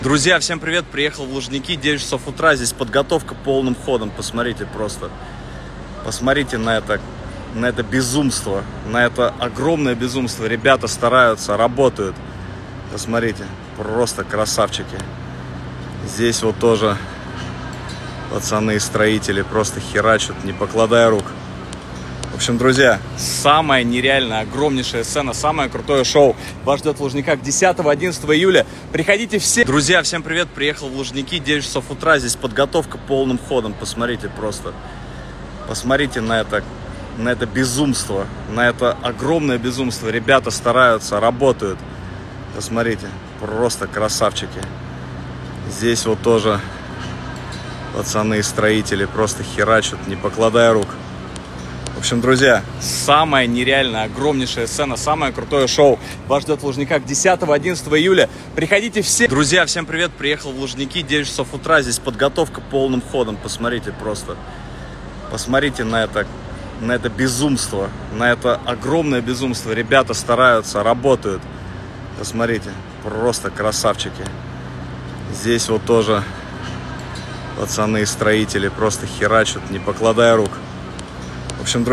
Друзья, всем привет! Приехал в Лужники, 9 часов утра, здесь подготовка полным ходом. Посмотрите просто, посмотрите на это безумство, на это огромное безумство. Ребята стараются, работают. Посмотрите, просто красавчики. Здесь вот тоже пацаны и строители просто херачат, не покладая рук. В общем, друзья, самая нереальная, огромнейшая сцена, самое крутое шоу вас ждет в Лужниках 10-11 июля. Приходите все. Друзья, всем привет! Приехал в Лужники, 9 часов утра, здесь подготовка полным ходом. Посмотрите просто, посмотрите на это безумство, на это огромное безумство. Ребята стараются, работают. Посмотрите, просто красавчики. Здесь вот тоже пацаны и строители просто херачат, не покладая рук. В общем, друзья, самая нереальная, огромнейшая сцена, самое крутое шоу вас ждет в Лужниках 10-11 июля. Приходите все. Друзья, всем привет! Приехал в Лужники, 9 часов утра, здесь подготовка полным ходом. Посмотрите просто, посмотрите на это безумство, на это огромное безумство. Ребята стараются, работают. Посмотрите, просто красавчики. Здесь вот тоже пацаны и строители просто херачат, не покладая рук. В общем, друзья,